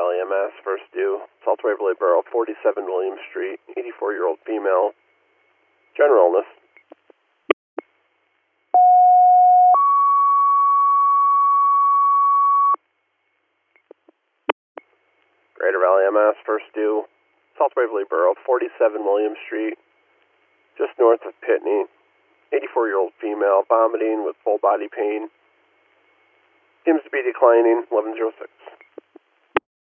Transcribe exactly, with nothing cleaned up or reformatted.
Valley M S, first due, Salt Waverly Borough, forty-seven William Street, eighty-four-year-old female, general illness. Greater Valley M S, first due, Salt Waverly Borough, forty-seven William Street, just north of Pitney, eighty-four-year-old female, vomiting with full body pain. Seems to be declining, eleven oh six.